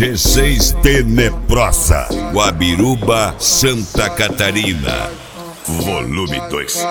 G6 Tenebrosa, Guabiruba, Santa Catarina. Volume 2.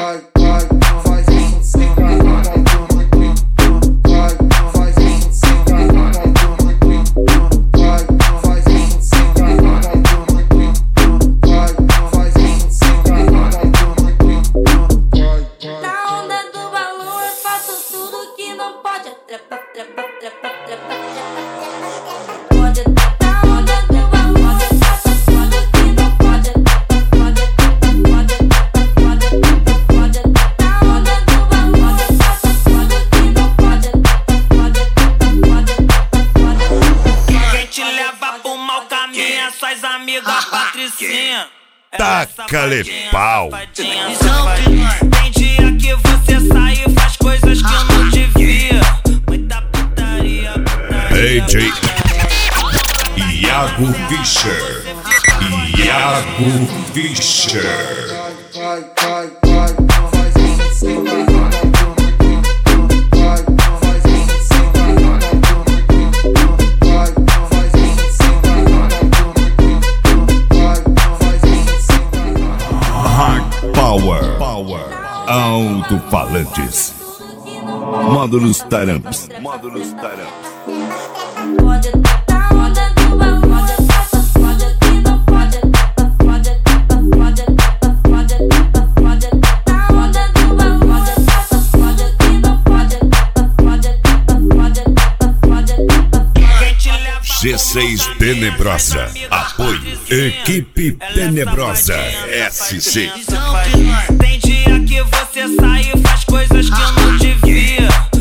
Suas amigas Patricinha, taca-lhe pau. Tem dia que você sai e faz coisas que eu não devia. Muita putaria, DJ Iago Fischer. Iago Fischer. Power. Alto-falantes. Módulos Taramps. G6 Tenebrosa. Apoio Equipe Tenebrosa SC. Tem dia que você sai e faz coisas que eu não devia.